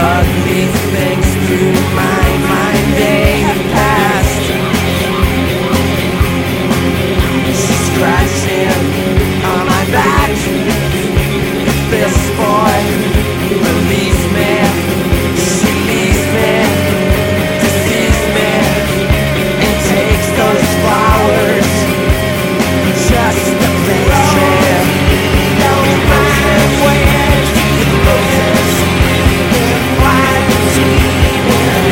ugly things through my mind. They have passed. She's crashing on my back. This